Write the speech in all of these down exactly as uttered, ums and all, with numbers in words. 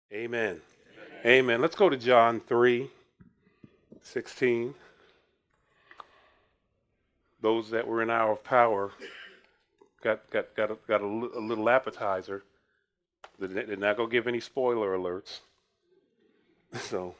Amen. Amen. Let's go to John three sixteen. Those that were in hour of power got got got a, got a, li- a little appetizer. They're they're not gonna give any spoiler alerts. So,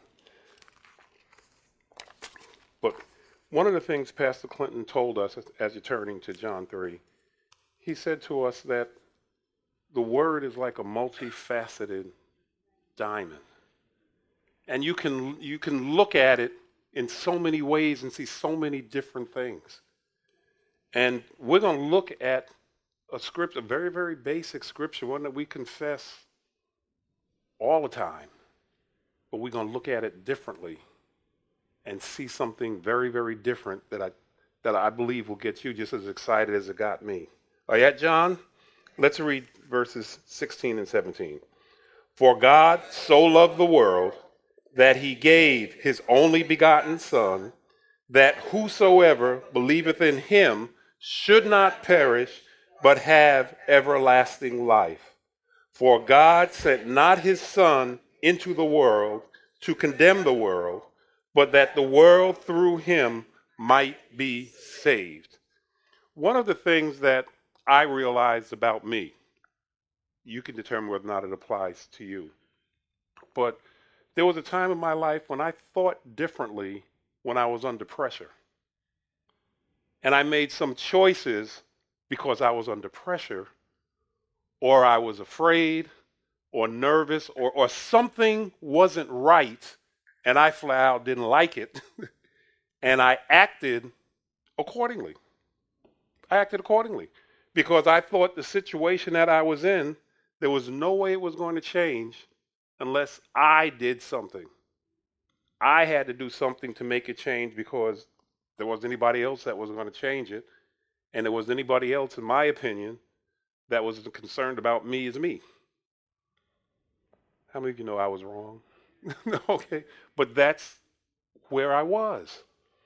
but one of the things Pastor Clinton told us as, as you're turning to John three, he said to us that the word is like a multifaceted diamond. And you can you can look at it in so many ways and see so many different things. And we're going to look at a script, a very, very basic scripture, one that we confess all the time. But we're going to look at it differently and see something very, very different that I that I believe will get you just as excited as it got me. Are you at John? Let's read verses sixteen and seventeen. For God so loved the world that he gave his only begotten Son, that whosoever believeth in him should not perish, but have everlasting life. For God sent not his Son into the world to condemn the world, but that the world through him might be saved. One of the things that I realized about me, you can determine whether or not it applies to you, but there was a time in my life when I thought differently when I was under pressure. And I made some choices because I was under pressure, or I was afraid, or nervous, or, or something wasn't right, and I flat out didn't like it, and I acted accordingly. I acted accordingly because I thought the situation that I was in, there was no way it was going to change unless I did something. I had to do something to make it change because there wasn't anybody else that was going to change it. And there wasn't anybody else, in my opinion, that was concerned about me as me. How many of you know I was wrong? Okay. But that's where I was.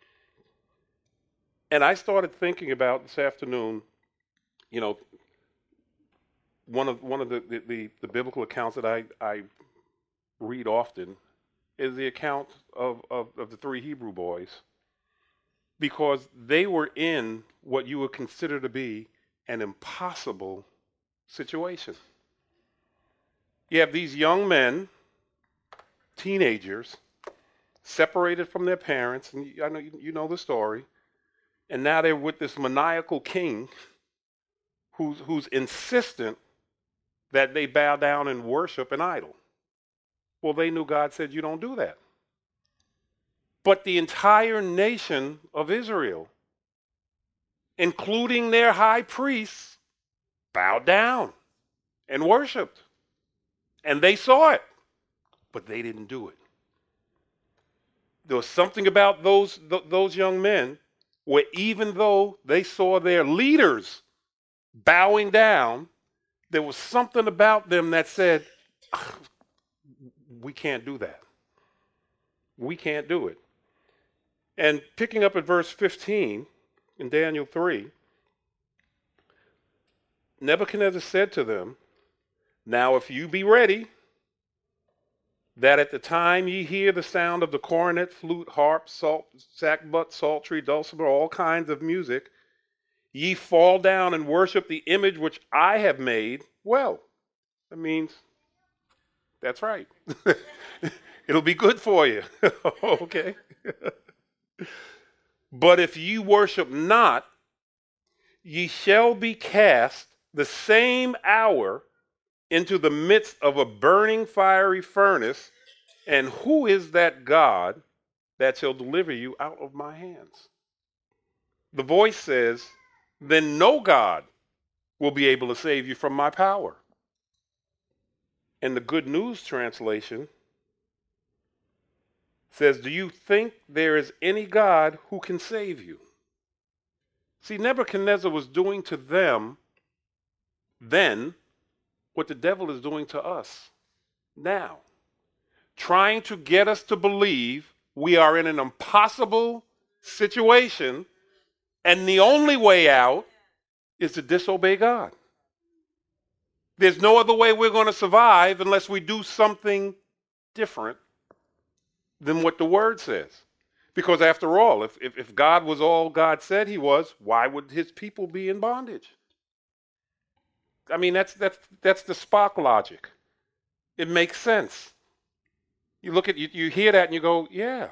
And I started thinking about this afternoon, you know, one of one of the, the, the, the biblical accounts that I, I read often is the account of, of, of the three Hebrew boys, because they were in what you would consider to be an impossible situation. You have these young men, teenagers, separated from their parents, and I know you know the story, and now they're with this maniacal king who's, who's insistent that they bow down and worship an idol. Well, they knew God said, you don't do that. But the entire nation of Israel, including their high priests, bowed down and worshiped. And they saw it, but they didn't do it. There was something about those, th- those young men where even though they saw their leaders bowing down, there was something about them that said, we can't do that. We can't do it. And picking up at verse fifteen in Daniel three, Nebuchadnezzar said to them, now if you be ready, that at the time ye hear the sound of the cornet, flute, harp, salt, sackbut, psaltery, dulcimer, all kinds of music, ye fall down and worship the image which I have made, well, that means that's right. It'll be good for you. Okay. But if ye worship not, ye shall be cast the same hour into the midst of a burning fiery furnace. And who is that God that shall deliver you out of my hands? The voice says, then no God will be able to save you from my power. And the Good News translation says, do you think there is any God who can save you? See, Nebuchadnezzar was doing to them then what the devil is doing to us now, trying to get us to believe we are in an impossible situation and the only way out is to disobey God. There's no other way we're going to survive unless we do something different than what the word says. Because after all, if, if, if God was all God said he was, why would his people be in bondage? I mean, that's, that's, that's the Spock logic. It makes sense. You look at, you, you hear that and you go, yeah.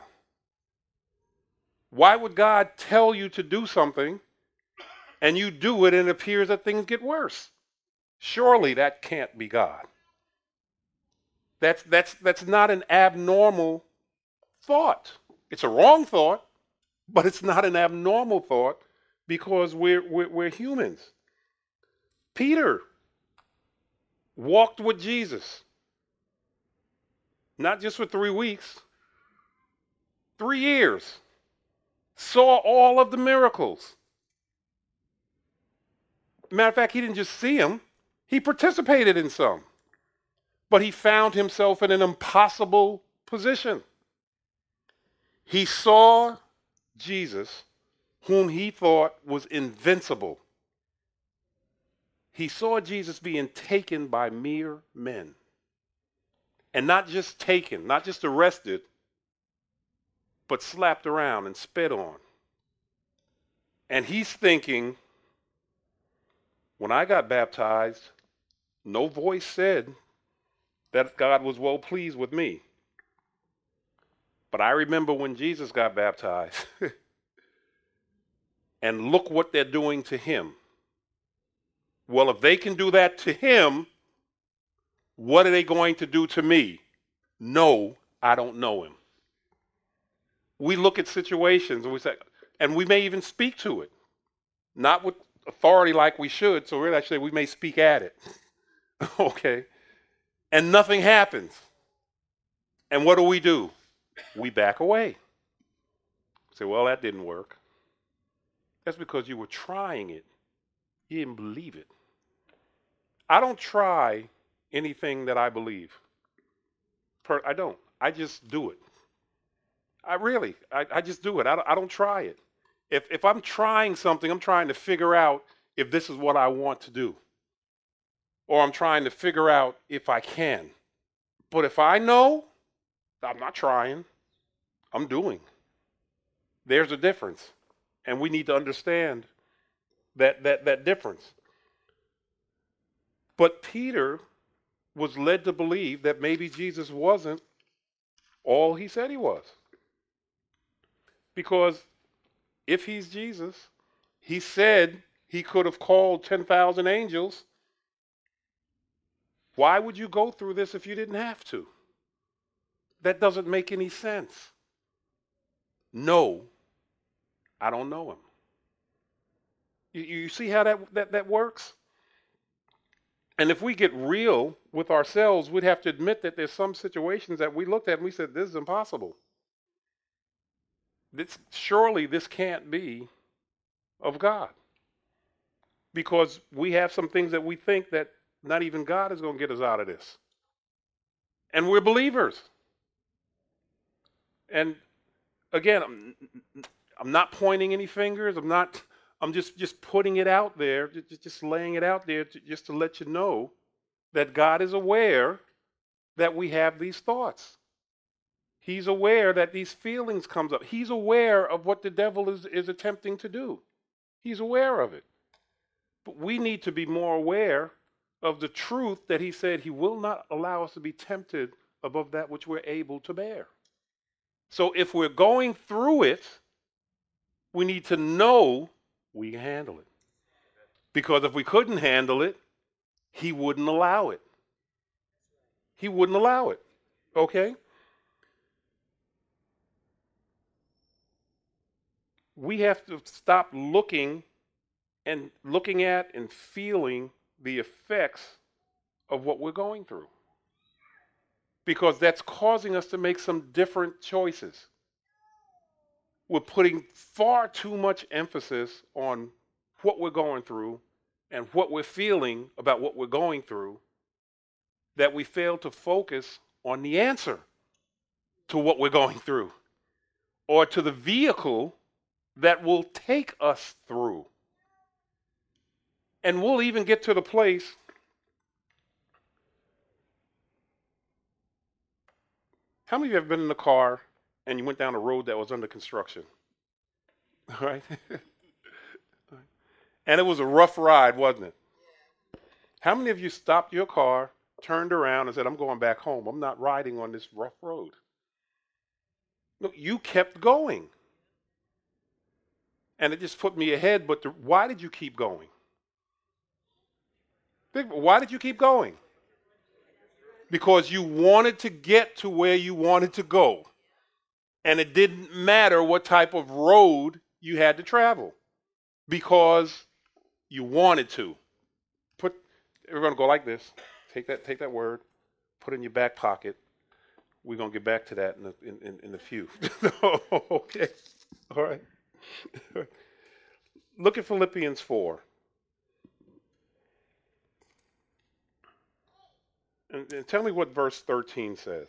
Why would God tell you to do something and you do it and it appears that things get worse? Surely that can't be God. That's, that's, that's not an abnormal thought. It's a wrong thought, but it's not an abnormal thought because we're, we're, we're humans. Peter walked with Jesus, not just for three weeks, three years, saw all of the miracles. Matter of fact, he didn't just see them, he participated in some. But he found himself in an impossible position. He saw Jesus, whom he thought was invincible. He saw Jesus being taken by mere men. And not just taken, not just arrested, but slapped around and spit on. And he's thinking, when I got baptized, no voice said that God was well pleased with me. But I remember when Jesus got baptized, and look what they're doing to him. Well, if they can do that to him, what are they going to do to me? No, I don't know him. We look at situations and we say, and we may even speak to it, not with authority like we should, so really actually we may speak at it. Okay? And nothing happens. And what do we do? We back away. Say, well, that didn't work. That's because you were trying it. You didn't believe it. I don't try anything that I believe. Per- I don't. I just do it. I really, I, I just do it. I don't, I don't try it. If, if I'm trying something, I'm trying to figure out if this is what I want to do. Or I'm trying to figure out if I can. But if I know, I'm not trying. I'm doing. There's a difference. And we need to understand that, that, that difference. But Peter was led to believe that maybe Jesus wasn't all he said he was. Because if he's Jesus, he said he could have called ten thousand angels. Why would you go through this if you didn't have to? That doesn't make any sense. No, I don't know him. You, you see how that, that, that works? And if we get real with ourselves, we'd have to admit that there's some situations that we looked at and we said, this is impossible. This, surely this can't be of God. Because we have some things that we think that not even God is going to get us out of this. And we're believers. And again, I'm, I'm not pointing any fingers. I'm not, I'm just, just putting it out there, just, just laying it out there to, just to let you know that God is aware that we have these thoughts. He's aware that these feelings comes up. He's aware of what the devil is, is attempting to do. He's aware of it. But we need to be more aware of the truth that he said he will not allow us to be tempted above that which we're able to bear. So if we're going through it, we need to know we can handle it. Because if we couldn't handle it, he wouldn't allow it. He wouldn't allow it. Okay? We have to stop looking and looking at and feeling the effects of what we're going through. Because that's causing us to make some different choices. We're putting far too much emphasis on what we're going through and what we're feeling about what we're going through that we fail to focus on the answer to what we're going through or to the vehicle that will take us through. And we'll even get to the place How many of you have been in a car and you went down a road that was under construction? All right? And it was a rough ride, wasn't it? How many of you stopped your car, turned around, and said, I'm going back home. I'm not riding on this rough road? No, you kept going. And it just put me ahead, but the, why did you keep going? Why did you keep going? Because you wanted to get to where you wanted to go. And it didn't matter what type of road you had to travel. Because you wanted to. Put, we're going to go like this. Take that, take that word, put it in your back pocket. We're going to get back to that in a, in, in, in a few. Okay. All right. Look at Philippians four. And, and tell me what verse thirteen says.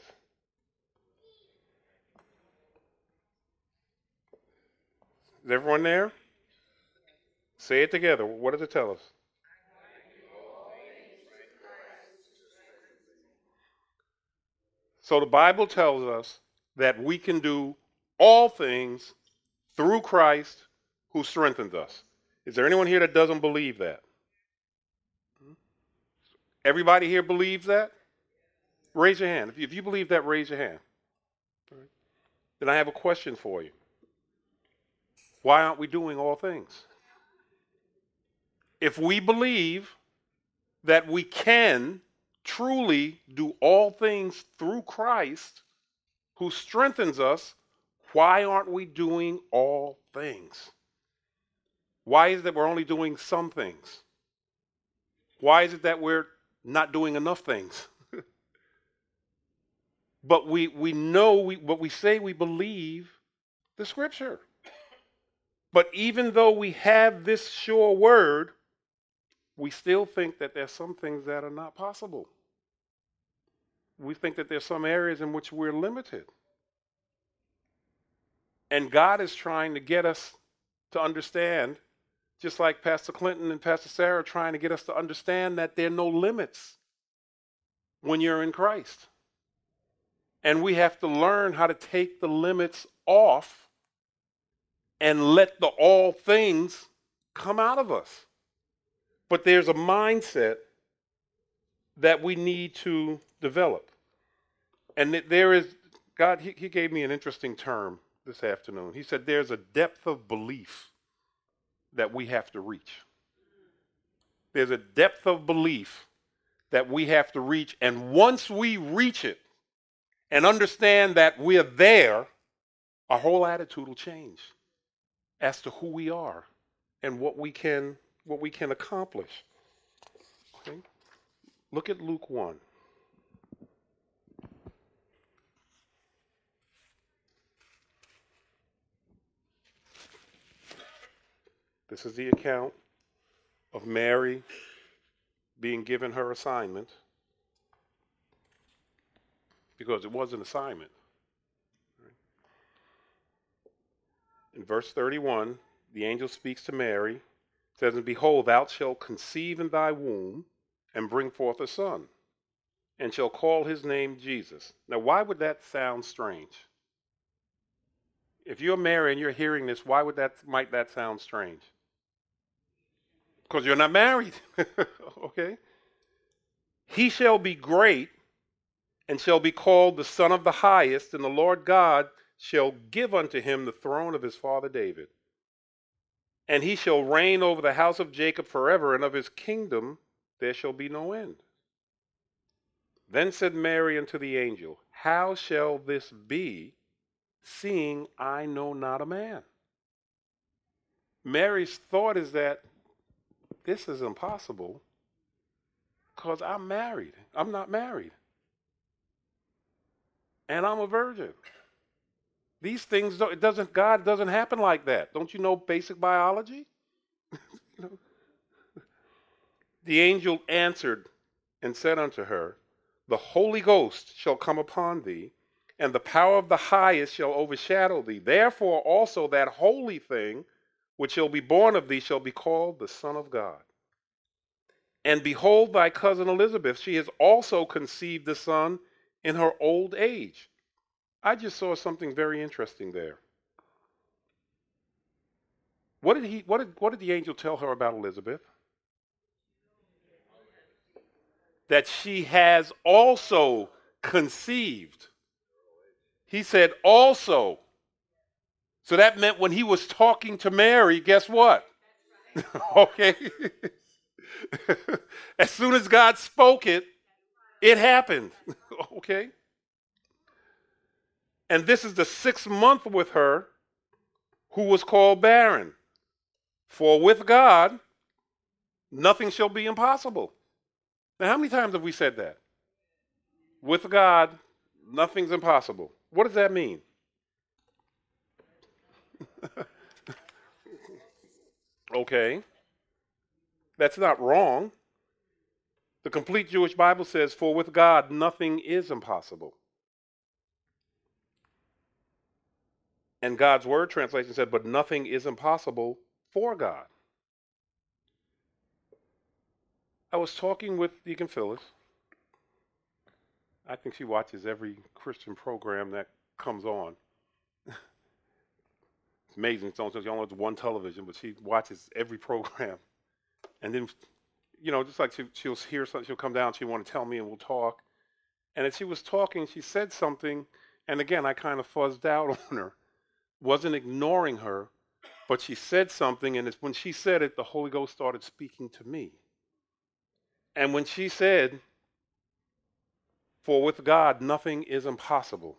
Is everyone there? Say it together. What does it tell us? So the Bible tells us that we can do all things through Christ who strengthens us. Is there anyone here that doesn't believe that? Everybody here believes that? Raise your hand. If you, if you believe that, raise your hand. Right. Then I have a question for you. Why aren't we doing all things? If we believe that we can truly do all things through Christ who strengthens us, why aren't we doing all things? Why is it that we're only doing some things? Why is it that we're not doing enough things? But we, we know, we, but we say we believe the scripture. But even though we have this sure word, we still think that there's some things that are not possible. We think that there's some areas in which we're limited. And God is trying to get us to understand, just like Pastor Clinton and Pastor Sarah are trying to get us to understand that there are no limits when you're in Christ. And we have to learn how to take the limits off and let the all things come out of us. But there's a mindset that we need to develop. And there is, God, he, he gave me an interesting term this afternoon. He said there's a depth of belief that we have to reach. There's a depth of belief that we have to reach. And once we reach it and understand that we're there, our whole attitude will change as to who we are and what we can what we can accomplish. Okay? Look at Luke one. This is the account of Mary being given her assignment, because it was an assignment. In verse thirty-one, the angel speaks to Mary, says, and behold, thou shalt conceive in thy womb and bring forth a son, and shall call his name Jesus. Now, why would that sound strange? If you're Mary and you're hearing this, why would that might that sound strange? Because you're not married. Okay? He shall be great and shall be called the Son of the Highest, and the Lord God shall give unto him the throne of his father David. And he shall reign over the house of Jacob forever, and of his kingdom there shall be no end. Then said Mary unto the angel, how shall this be, seeing I know not a man? Mary's thought is that this is impossible because I'm married. I'm not married. And I'm a virgin. These things, don't, it doesn't, God doesn't happen like that. Don't you know basic biology? You know? The angel answered and said unto her, the Holy Ghost shall come upon thee, and the power of the highest shall overshadow thee. Therefore also that holy thing which shall be born of thee shall be called the Son of God. And behold, thy cousin Elizabeth, she has also conceived a son in her old age. I just saw something very interesting there. What did he what did what did the angel tell her about Elizabeth? That she has also conceived. He said also. So that meant when he was talking to Mary, guess what? Okay. As soon as God spoke it, it happened. Okay. And this is the sixth month with her, who was called barren. For with God, nothing shall be impossible. Now, how many times have we said that? With God, nothing's impossible. What does that mean? Okay. That's not wrong. The complete Jewish Bible says, for with God, nothing is impossible. And God's Word translation said, but nothing is impossible for God. I was talking with Deacon Phyllis. I think she watches every Christian program that comes on. It's amazing. It's only, she only has one television, but she watches every program. And then, you know, just like she, she'll hear something, she'll come down, she'll want to tell me, and we'll talk. And as she was talking, she said something, and again, I kind of fuzzed out on her. Wasn't ignoring her, but she said something, and it's when she said it, the Holy Ghost started speaking to me. And when she said, for with God, nothing is impossible.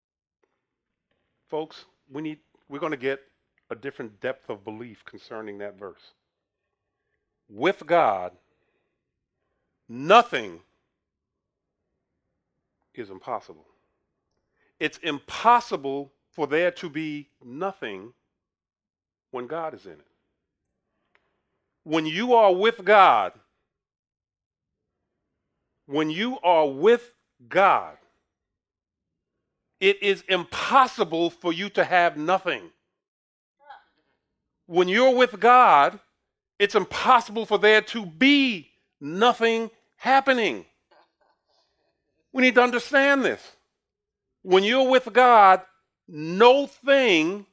Folks, we need, we're going to get a different depth of belief concerning that verse. With God, nothing is impossible. It's impossible for there to be nothing when God is in it. When you are with God, when you are with God, it is impossible for you to have nothing. When you're with God, it's impossible for there to be nothing happening. We need to understand this. When you're with God, no thing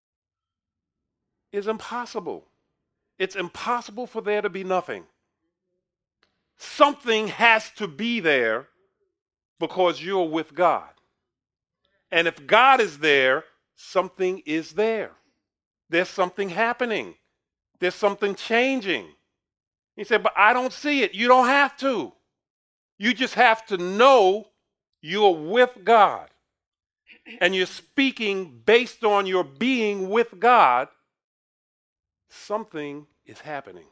is impossible. It's impossible for there to be nothing. Something has to be there because you're with God. And if God is there, something is there. There's something happening. There's something changing. He said, but I don't see it. You don't have to. You just have to know you're with God. And you're speaking based on your being with God. Something is happening.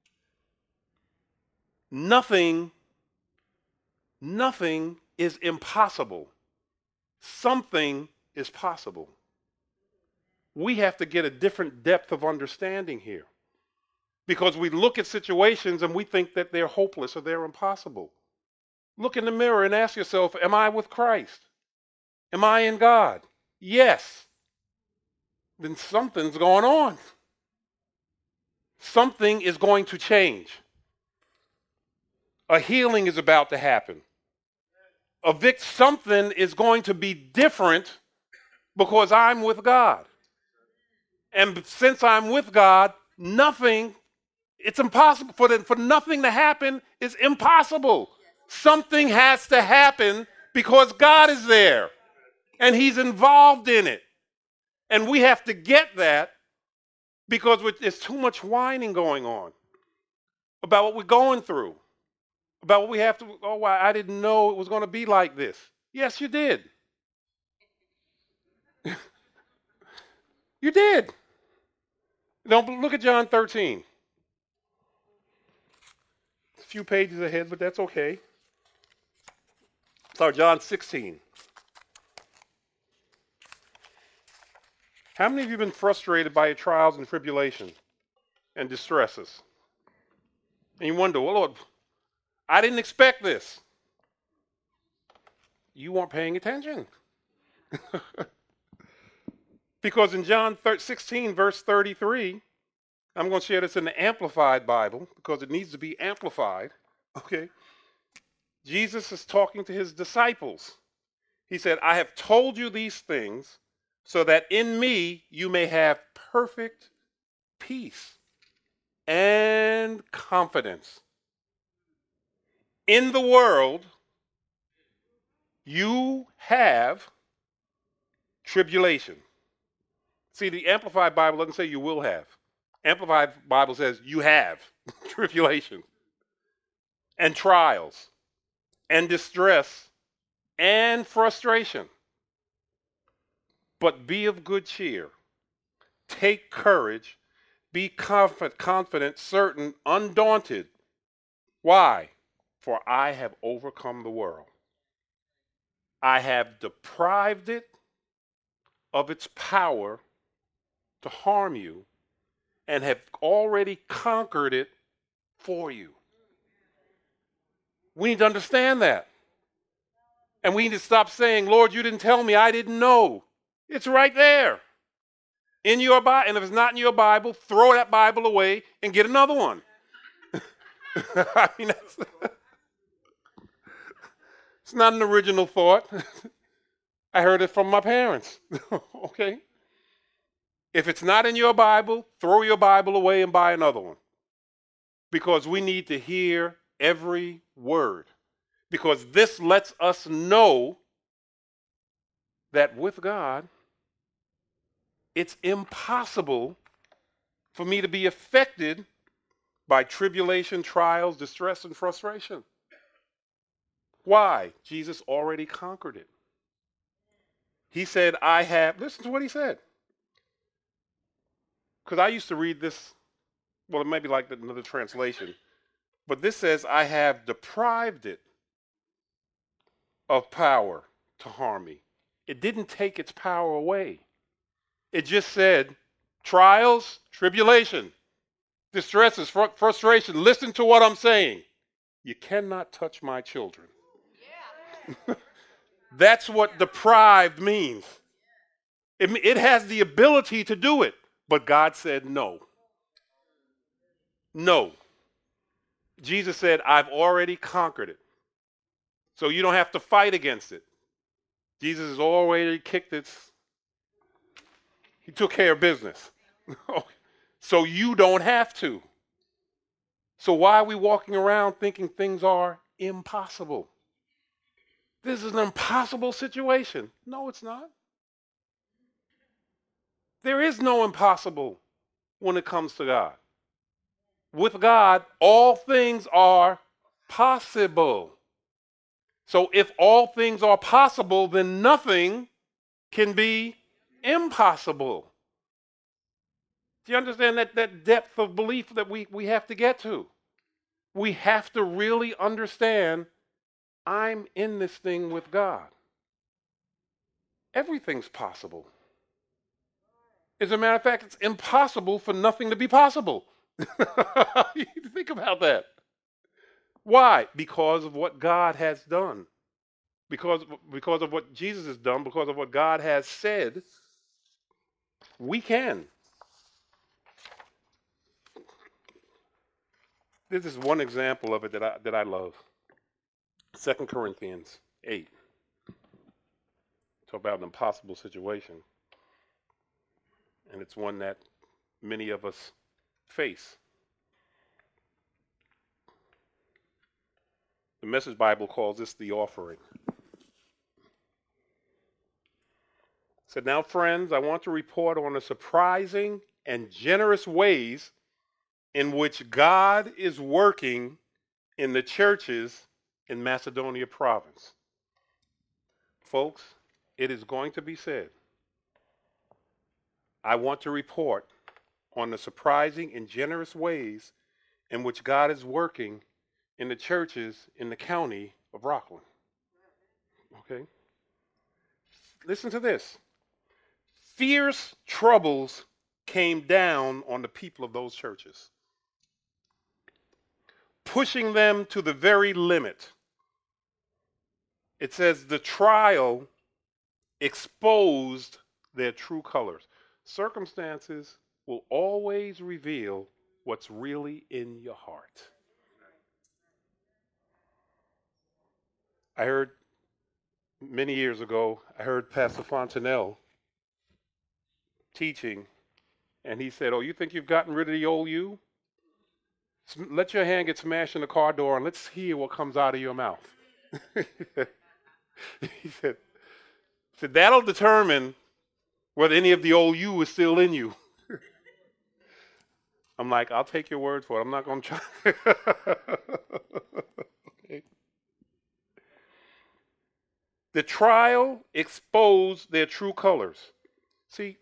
Nothing, nothing is impossible. Something is possible. We have to get a different depth of understanding here. Because we look at situations and we think that they're hopeless or they're impossible. Look in the mirror and ask yourself, am I with Christ? Am I in God? Yes. Then something's going on. Something is going to change. A healing is about to happen. A vic- something is going to be different because I'm with God. And since I'm with God, nothing, it's impossible. For, the, for nothing to happen is impossible. Something has to happen because God is there. And he's involved in it. And we have to get that because there's too much whining going on about what we're going through. About what we have to, oh, I didn't know it was going to be like this. Yes, you did. You did. Don't look at John thirteen. It's a few pages ahead, but that's okay. Sorry, John sixteen. How many of you have been frustrated by your trials and tribulations and distresses? And you wonder, well, Lord, I didn't expect this. You weren't paying attention. Because in John sixteen, verse thirty-three, I'm going to share this in the Amplified Bible because it needs to be amplified. Okay. Jesus is talking to his disciples. He said, I have told you these things so that in me you may have perfect peace and confidence. In the world, you have tribulation. See, the Amplified Bible doesn't say you will have. Amplified Bible says you have tribulation and trials and distress and frustration. But be of good cheer. Take courage. Be confident, confident, certain, undaunted. Why? For I have overcome the world. I have deprived it of its power to harm you and have already conquered it for you. We need to understand that. And we need to stop saying, Lord, you didn't tell me, I didn't know. It's right there in your Bible. And if it's not in your Bible, throw that Bible away and get another one. I mean, that's, it's not an original thought. I heard it from my parents. Okay? If it's not in your Bible, throw your Bible away and buy another one. Because we need to hear every word. Because this lets us know that with God, it's impossible for me to be affected by tribulation, trials, distress, and frustration. Why? Jesus already conquered it. He said, I have, listen to what he said. Because I used to read this, well, it may be like another translation, but this says, I have deprived it of power to harm me. It didn't take its power away. It just said, trials, tribulation, distresses, fr- frustration. Listen to what I'm saying. You cannot touch my children. Yeah. That's what deprived means. It, it has the ability to do it, but God said no. No. Jesus said, I've already conquered it. So you don't have to fight against it. Jesus has already kicked its, he took care of business. So you don't have to. So why are we walking around thinking things are impossible? This is an impossible situation. No, it's not. There is no impossible when it comes to God. With God, all things are possible. So if all things are possible, then nothing can be impossible. Do you understand that, that depth of belief that we, we have to get to? We have to really understand, I'm in this thing with God. Everything's possible. As a matter of fact, it's impossible for nothing to be possible. Think about that. Why? Because of what God has done. Because, because of what Jesus has done, because of what God has said, we can. This is one example of it that I, that I love. Second Corinthians eight. Talk about an impossible situation. And it's one that many of us face. The Message Bible calls this the offering. It said, now, friends, I want to report on the surprising and generous ways in which God is working in the churches in Macedonia province. Folks, it is going to be said, I want to report on the surprising and generous ways in which God is working in the churches in the county of Rockland. Okay? Listen to this. Fierce troubles came down on the people of those churches, pushing them to the very limit. It says the trial exposed their true colors. Circumstances will always reveal what's really in your heart. I heard many years ago, I heard Pastor Fontanelle teaching, and he said, "Oh, you think you've gotten rid of the old you? Let your hand get smashed in the car door and let's hear what comes out of your mouth." he said, said, "That'll determine whether any of the old you is still in you." I'm like, I'll take your word for it. I'm not going to try. Okay. The trial exposed their true colors. See,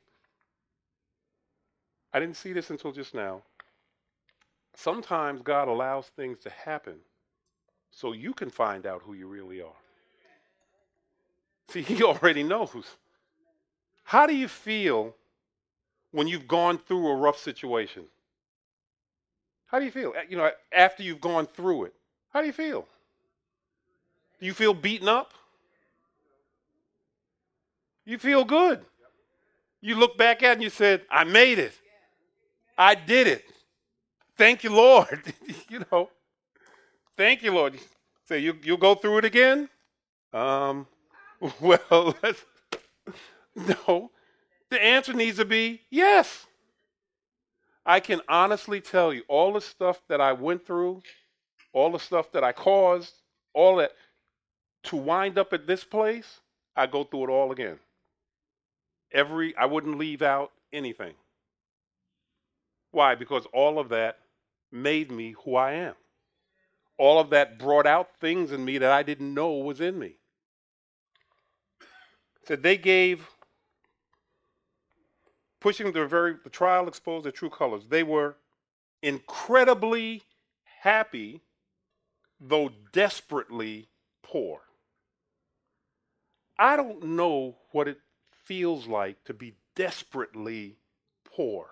I didn't see this until just now. Sometimes God allows things to happen so you can find out who you really are. See, he already knows. How do you feel when you've gone through a rough situation? How do you feel? You know, after you've gone through it, how do you feel? Do you feel beaten up? You feel good. You look back at it and you said, I made it. I did it. Thank you, Lord. You know, thank you, Lord. Say, you, you'll go through it again? Um, well, let's, no. The answer needs to be yes. I can honestly tell you all the stuff that I went through, all the stuff that I caused, all that, to wind up at this place, I go through it all again. Every, I wouldn't leave out anything. Why? Because all of that made me who I am. All of that brought out things in me that I didn't know was in me. So they gave, pushing the very, the trial exposed their true colors. They were incredibly happy, though desperately poor. I don't know what it feels like to be desperately poor.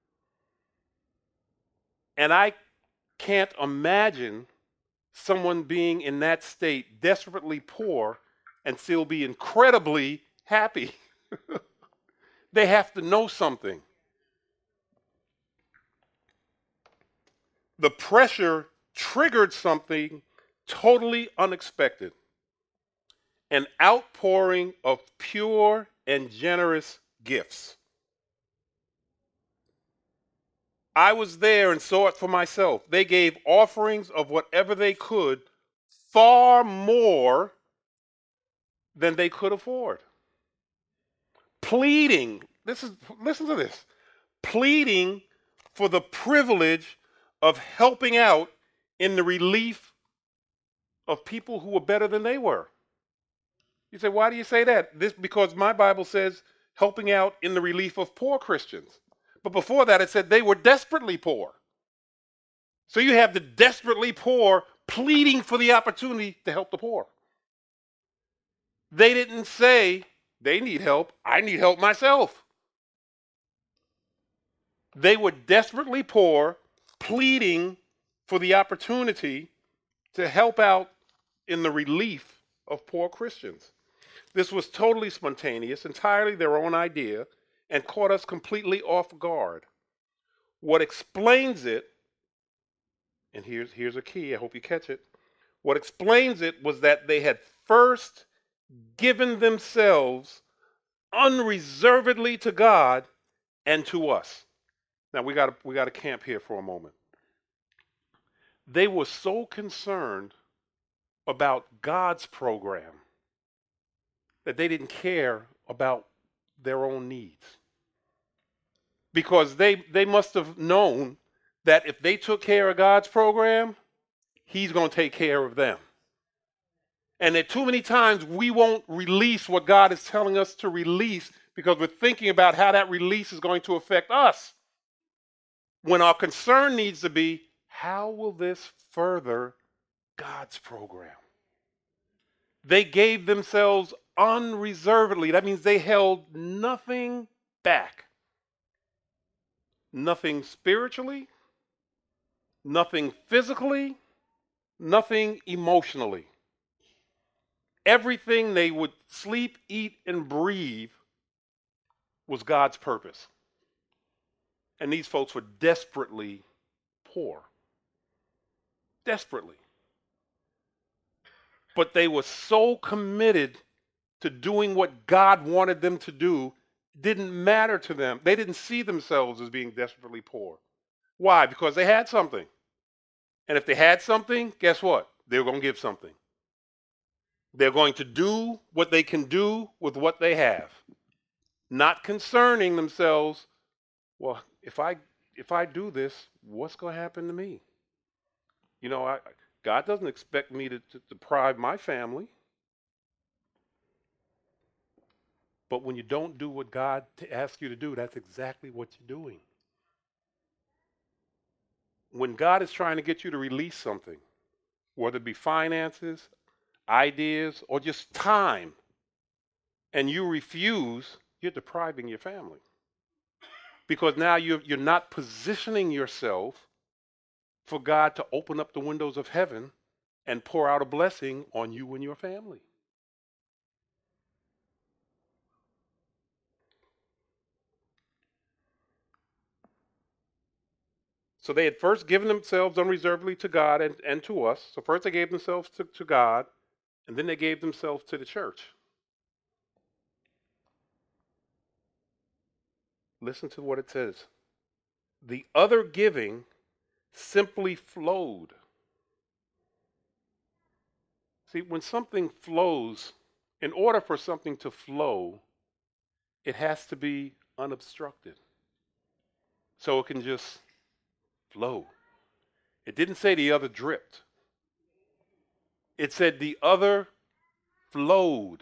And I can't imagine someone being in that state, desperately poor, and still be incredibly happy. They have to know something. The pressure triggered something totally unexpected. An outpouring of pure and generous gifts. I was there and saw it for myself. They gave offerings of whatever they could, far more than they could afford. Pleading, this is, listen to this, pleading for the privilege of helping out in the relief of people who were better than they were. You say, why do you say that? This because my Bible says helping out in the relief of poor Christians. But before that, it said they were desperately poor. So you have the desperately poor pleading for the opportunity to help the poor. They didn't say, they need help, I need help myself. They were desperately poor, pleading for the opportunity to help out in the relief of poor Christians. This was totally spontaneous, entirely their own idea, and caught us completely off guard. What explains it, and here's, here's a key, I hope you catch it. What explains it was that they had first given themselves unreservedly to God and to us. Now we got we got to camp here for a moment. They were so concerned about God's program that they didn't care about their own needs. Because they, they must have known that if they took care of God's program, he's going to take care of them. And that too many times we won't release what God is telling us to release because we're thinking about how that release is going to affect us. When our concern needs to be, how will this further God's program? They gave themselves unreservedly. That means they held nothing back. Nothing spiritually, nothing physically, nothing emotionally. Everything they would sleep, eat, and breathe was God's purpose. And these folks were desperately poor. Desperately. But they were so committed to doing what God wanted them to do didn't matter to them. They didn't see themselves as being desperately poor. Why? Because they had something. And if they had something, guess what? They were going to give something. They're going to do what they can do with what they have, not concerning themselves, well, if I if I do this, what's going to happen to me? You know, I, God doesn't expect me to, to deprive my family. But when you don't do what God asks you to do, that's exactly what you're doing. When God is trying to get you to release something, whether it be finances, ideas, or just time, and you refuse, you're depriving your family. Because now you're, you're not positioning yourself for God to open up the windows of heaven and pour out a blessing on you and your family. So they had first given themselves unreservedly to God and, and to us. So first they gave themselves to, to God, and then they gave themselves to the church. Listen to what it says. The other giving simply flowed. See, when something flows, in order for something to flow, it has to be unobstructed. So it can just flow. It didn't say the other dripped. It said the other flowed.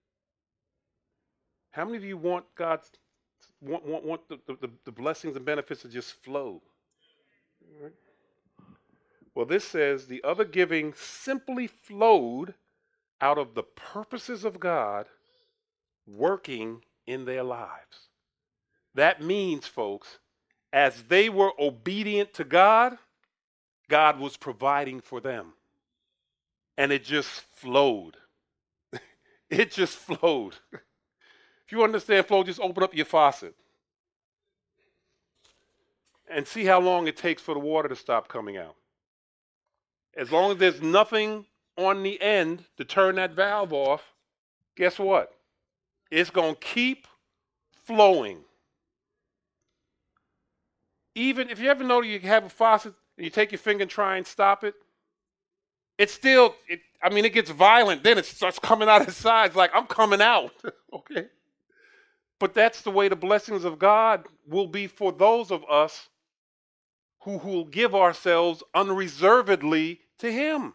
How many of you want God, want, want, want the, the, the blessings and benefits to just flow? Right. Well, this says the other giving simply flowed out of the purposes of God working in their lives. That means, folks, as they were obedient to God, God was providing for them. And it just flowed. It just flowed. If you understand flow, just open up your faucet and see how long it takes for the water to stop coming out. As long as there's nothing on the end to turn that valve off, guess what? It's going to keep flowing. Even if you ever know you have a faucet and you take your finger and try and stop it, it's still, it, I mean, it gets violent. Then it starts coming out of the sides like, I'm coming out. Okay? But that's the way the blessings of God will be for those of us who will give ourselves unreservedly to Him.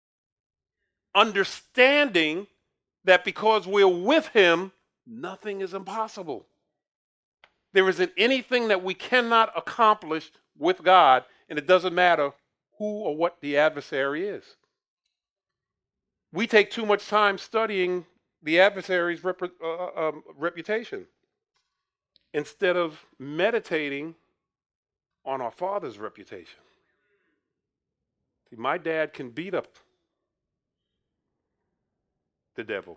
Understanding that because we're with Him, nothing is impossible. There isn't anything that we cannot accomplish with God, and it doesn't matter who or what the adversary is. We take too much time studying the adversary's rep- uh, um, reputation instead of meditating on our Father's reputation. See, my dad can beat up the devil.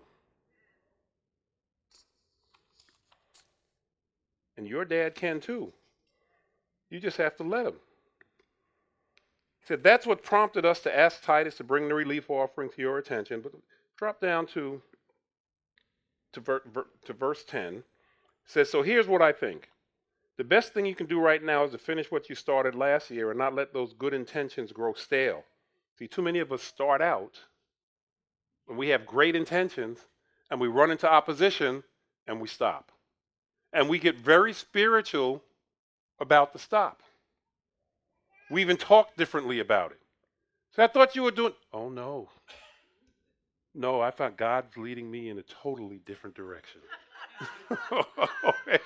And your dad can too. You just have to let him. He said, that's what prompted us to ask Titus to bring the relief offering to your attention. But drop down to, to, ver, ver, to verse ten. It says, so here's what I think. The best thing you can do right now is to finish what you started last year and not let those good intentions grow stale. See, too many of us start out and we have great intentions and we run into opposition and we stop. And we get very spiritual about the stop. We even talk differently about it. So I thought you were doing, oh no. No, I thought God's leading me in a totally different direction. Okay.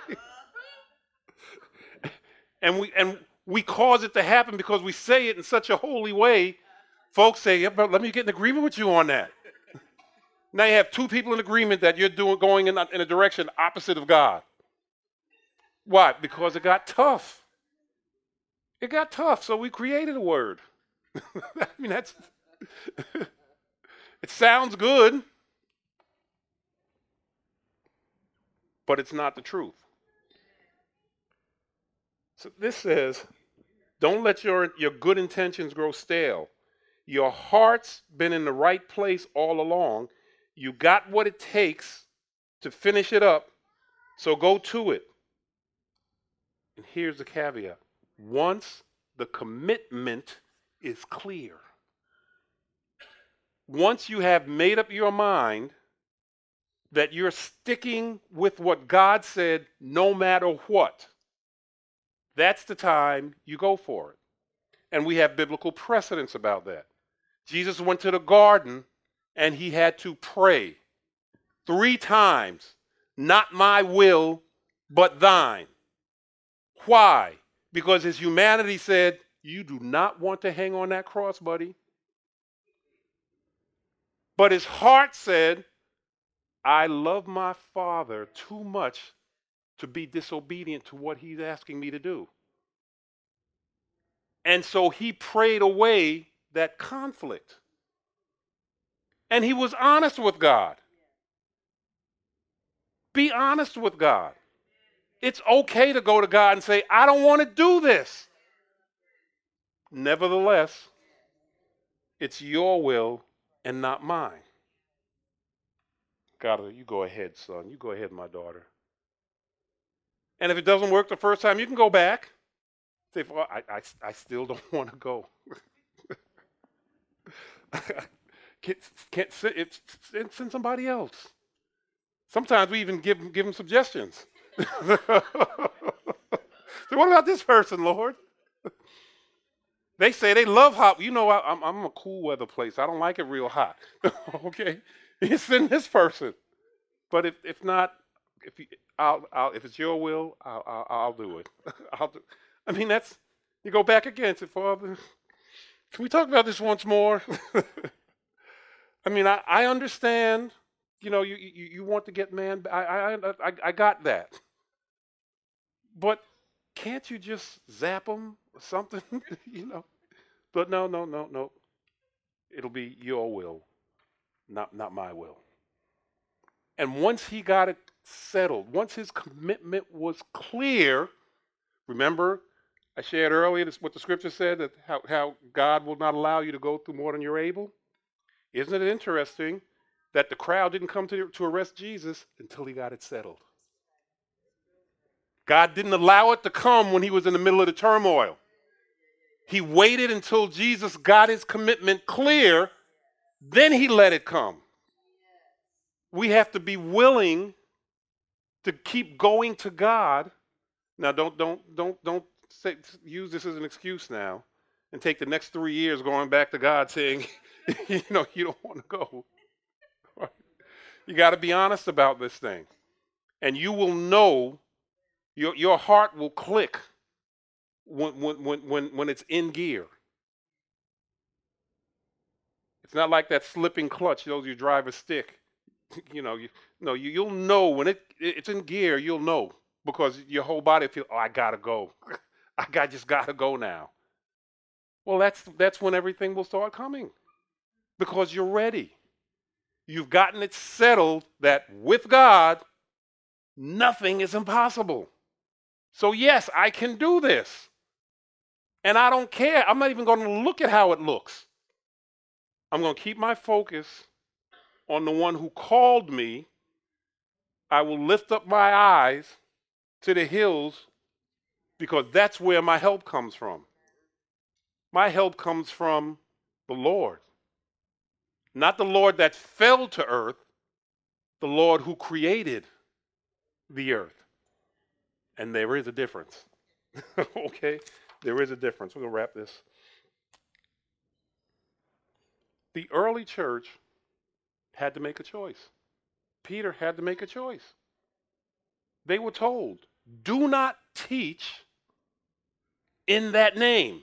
And we and we cause it to happen because we say it in such a holy way. Folks say, yeah, but let me get in agreement with you on that. Now you have two people in agreement that you're doing going in a, in a direction opposite of God. Why? Because it got tough. It got tough, so we created a word. I mean, that's it sounds good, but it's not the truth. So this says, don't let your, your good intentions grow stale. Your heart's been in the right place all along. You got what it takes to finish it up, so go to it. And here's the caveat. Once the commitment is clear, once you have made up your mind that you're sticking with what God said no matter what, that's the time you go for it. And we have biblical precedents about that. Jesus went to the garden and he had to pray three times, not my will, but thine. Why? Because his humanity said, you do not want to hang on that cross, buddy. But his heart said, I love my Father too much to be disobedient to what he's asking me to do. And so he prayed away that conflict. And he was honest with God. Be honest with God. It's okay to go to God and say, I don't want to do this. Nevertheless, it's your will and not mine. God, you go ahead, son. You go ahead, my daughter. And if it doesn't work the first time, you can go back. Say, well, I, I, I still don't want to go. can't, can't it's, it's, send somebody else. Sometimes we even give, give them suggestions. So what about this person, Lord? They say they love hot. You know, I, I'm, I'm a cool weather place. I don't like it real hot. Okay? You send this person. But if, if not, if you, I'll, I'll, if it's your will, I'll, I'll, I'll do it. I'll do, I mean, that's, you go back again and say, Father, can we talk about this once more? I mean, I, I understand, you know, you, you, you want to get man, I, I, I, I got that. But can't you just zap them or something, you know? But no, no, no, no. It'll be your will, not, not my will. And once he got it settled, once his commitment was clear, remember, I shared earlier this, what the scripture said, that how, how God will not allow you to go through more than you're able. Isn't it interesting that the crowd didn't come to, to arrest Jesus until he got it settled? God didn't allow it to come when he was in the middle of the turmoil. He waited until Jesus got his commitment clear, then he let it come. We have to be willing to keep going to God. Now, don't don't don't don't say, use this as an excuse now, and take the next three years going back to God saying, you know, you don't want to go. Right? You got to be honest about this thing, and you will know. Your your heart will click when when when when when it's in gear. It's not like that slipping clutch. Those you drive a stick. You know, you no, you you'll know when it it's in gear. You'll know because your whole body feels. Oh, I gotta go. I got just gotta go now. Well, that's that's when everything will start coming, because you're ready. You've gotten it settled that with God, nothing is impossible. So yes, I can do this, and I don't care. I'm not even going to look at how it looks. I'm going to keep my focus on the one who called me. I will lift up my eyes to the hills, because that's where my help comes from. My help comes from the Lord. Not the Lord that fell to earth, the Lord who created the earth. And there is a difference. Okay? There is a difference. We're going to wrap this. The early church had to make a choice. Peter had to make a choice. They were told, do not teach in that name.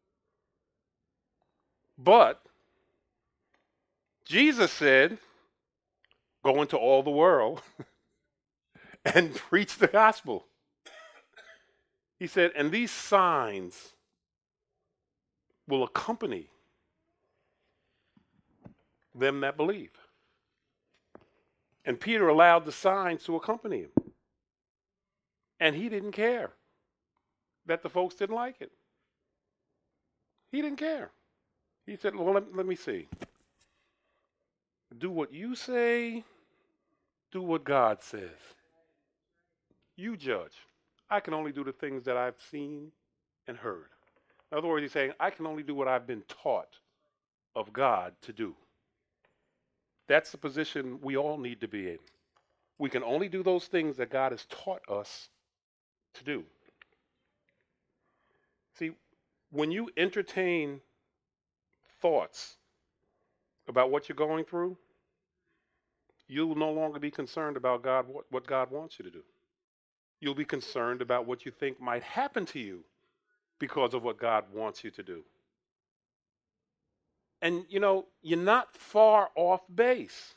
But Jesus said, go into all the world and preach the gospel. He said, and these signs will accompany them that believe. And Peter allowed the signs to accompany him. And he didn't care that the folks didn't like it. He didn't care. He said, well, let, let me see. do what you say, do what God says. You judge. I can only do the things that I've seen and heard. In other words, he's saying, I can only do what I've been taught of God to do. That's the position we all need to be in. We can only do those things that God has taught us to do. See, when you entertain thoughts about what you're going through, you'll no longer be concerned about God, what, what God wants you to do. You'll be concerned about what you think might happen to you because of what God wants you to do. And, you know, you're not far off base.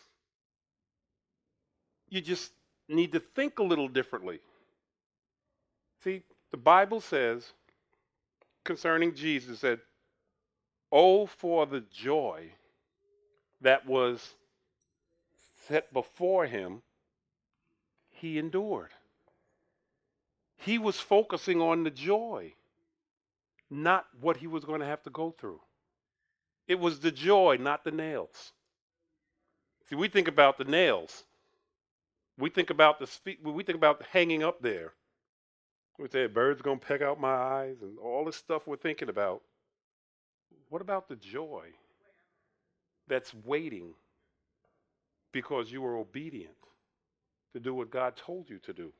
You just need to think a little differently. See, the Bible says concerning Jesus that, oh, for the joy that was set before him, he endured. He was focusing on the joy, not what he was going to have to go through. It was the joy, not the nails. See, we think about the nails. We think about the spe- we think about hanging up there. We say birds gonna peck out my eyes and all this stuff we're thinking about. What about the joy that's waiting because you were obedient to do what God told you to do?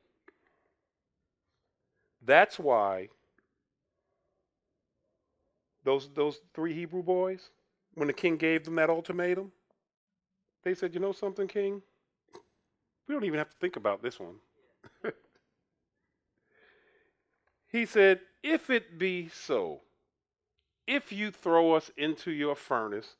That's why those those three Hebrew boys, when the king gave them that ultimatum, they said, you know something, king? We don't even have to think about this one. He said, if it be so, if you throw us into your furnace,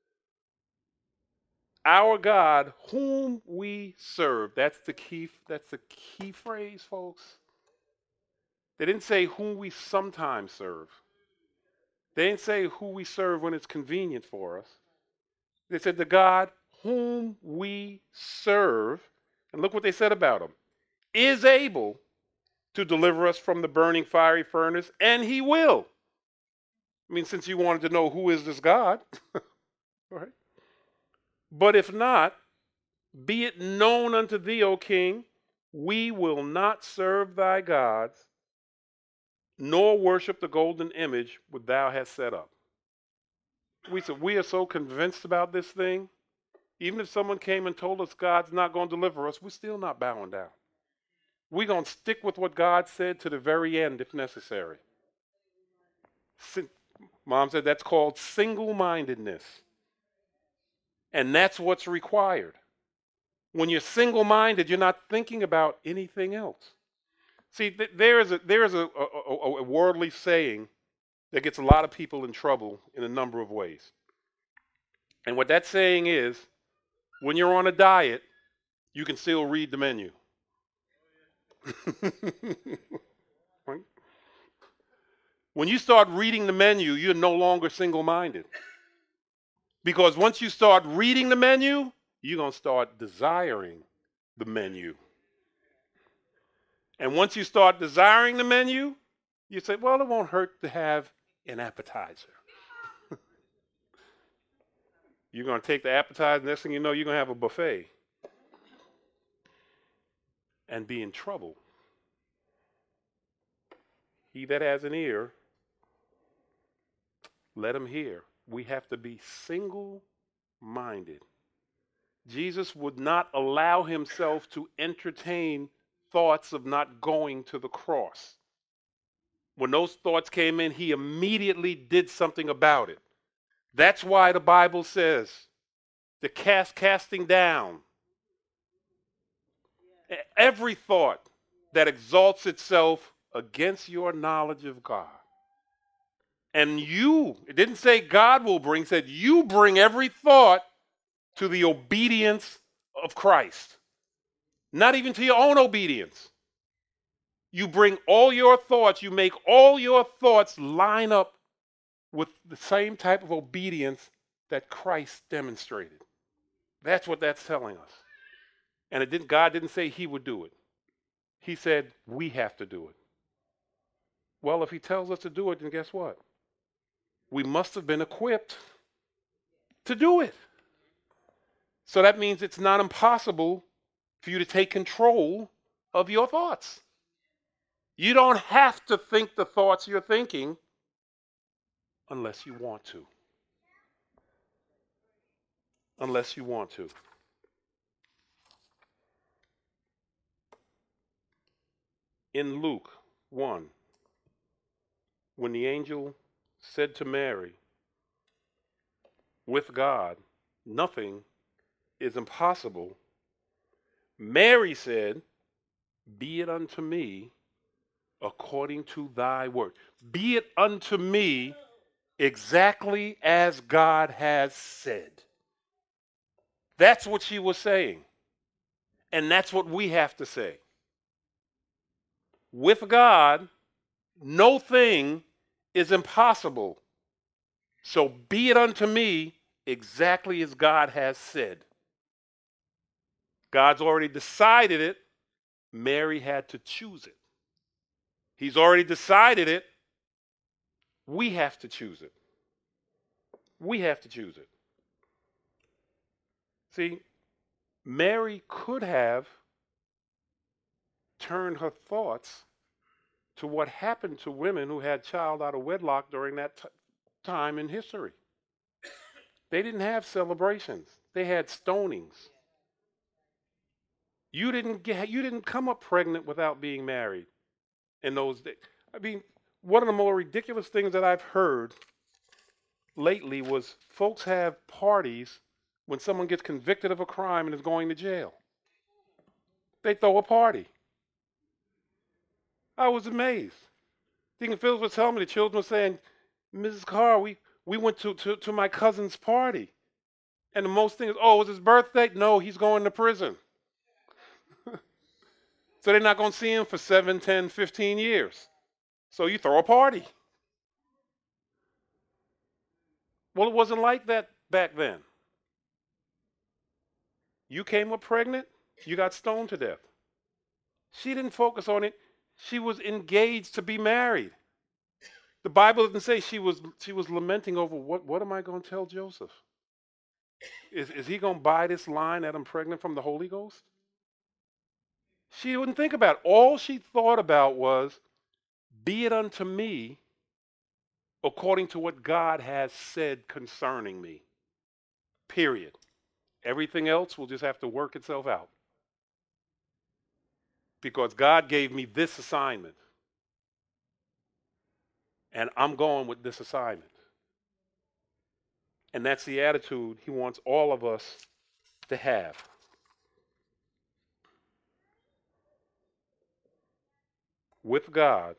our God, whom we serve, that's the key, that's the key phrase, folks. They didn't say whom we sometimes serve. They didn't say who we serve when it's convenient for us. They said the God whom we serve, and look what they said about him, is able to deliver us from the burning fiery furnace, and he will. I mean, since you wanted to know who is this God, right? But if not, be it known unto thee, O king, we will not serve thy gods, nor worship the golden image which thou hast set up. We said, we are so convinced about this thing, even if someone came and told us God's not going to deliver us, we're still not bowing down. We're going to stick with what God said to the very end if necessary. Mom said that's called single-mindedness. And that's what's required. When you're single-minded, you're not thinking about anything else. See, th- there is a there is a, a, a worldly saying that gets a lot of people in trouble in a number of ways. And what that saying is, when you're on a diet, you can still read the menu. Right? When you start reading the menu, you're no longer single-minded. Because once you start reading the menu, you're going to start desiring the menu. And once you start desiring the menu, you say, well, it won't hurt to have an appetizer. You're going to take the appetizer, next thing you know, you're going to have a buffet and be in trouble. He that has an ear, let him hear. We have to be single-minded. Jesus would not allow himself to entertain thoughts of not going to the cross. When those thoughts came in, he immediately did something about it. That's why the Bible says the cast casting down every thought that exalts itself against your knowledge of God. And you, it didn't say God will bring, it said you bring every thought to the obedience of Christ. Not even to your own obedience. You bring all your thoughts, you make all your thoughts line up with the same type of obedience that Christ demonstrated. That's what that's telling us. And it didn't, God didn't say he would do it. He said we have to do it. Well, if he tells us to do it, then guess what? We must have been equipped to do it. So that means it's not impossible for you to take control of your thoughts. You don't have to think the thoughts you're thinking unless you want to. Unless you want to. In Luke one, when the angel said to Mary, with God, nothing is impossible, Mary said, be it unto me according to thy word. Be it unto me exactly as God has said. That's what she was saying. And that's what we have to say. With God, no thing is impossible. So be it unto me exactly as God has said. God's already decided it. Mary had to choose it. He's already decided it. We have to choose it. We have to choose it. See, Mary could have turned her thoughts to what happened to women who had child out of wedlock during that t- time in history. They didn't have celebrations. They had stonings. You didn't get you didn't come up pregnant without being married in those days. I mean, one of the more ridiculous things that I've heard lately was folks have parties when someone gets convicted of a crime and is going to jail. They throw a party. I was amazed. Deacon Phillips was telling me the children were saying, Missus Carr, we, we went to, to, to my cousin's party. And the most thing is, oh, it was his birthday? No, he's going to prison. So they're not going to see him for seven, ten, fifteen years. So you throw a party. Well, it wasn't like that back then. You came up pregnant, you got stoned to death. She didn't focus on it. She was engaged to be married. The Bible doesn't say she was she was lamenting over what, what am I going to tell Joseph? Is, is he going to buy this line that I'm pregnant from the Holy Ghost? She wouldn't think about it. All she thought about was, be it unto me according to what God has said concerning me. Period. Everything else will just have to work itself out. Because God gave me this assignment. And I'm going with this assignment. And that's the attitude he wants all of us to have. With God,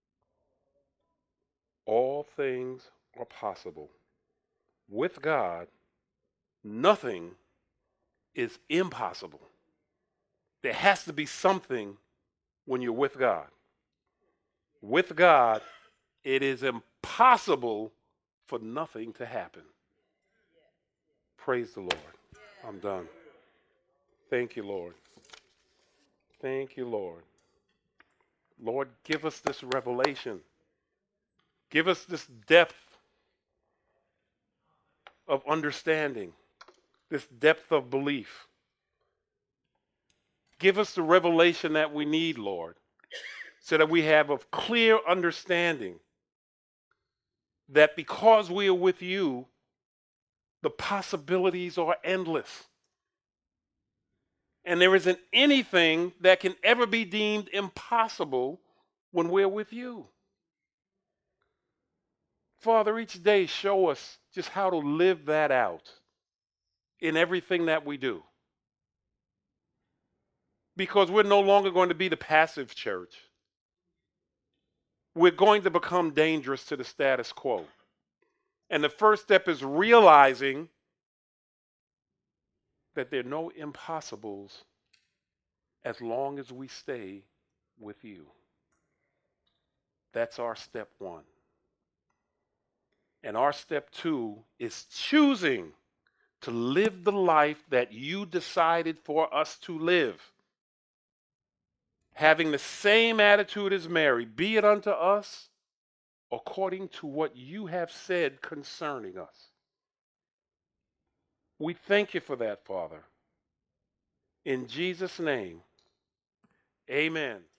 all things are possible. With God, nothing is impossible. There has to be something when you're with God. With God, it is impossible for nothing to happen. Praise the Lord. I'm done. Thank you, Lord. Thank you, Lord. Lord, give us this revelation. Give us this depth of understanding, this depth of belief. Give us the revelation that we need, Lord, so that we have a clear understanding that because we are with you, the possibilities are endless. And there isn't anything that can ever be deemed impossible when we're with you. Father, each day show us just how to live that out in everything that we do. Because we're no longer going to be the passive church. We're going to become dangerous to the status quo. And the first step is realizing that there are no impossibles as long as we stay with you. That's our step one. And our step two is choosing to live the life that you decided for us to live. Having the same attitude as Mary, be it unto us according to what you have said concerning us. We thank you for that, Father. In Jesus' name, amen.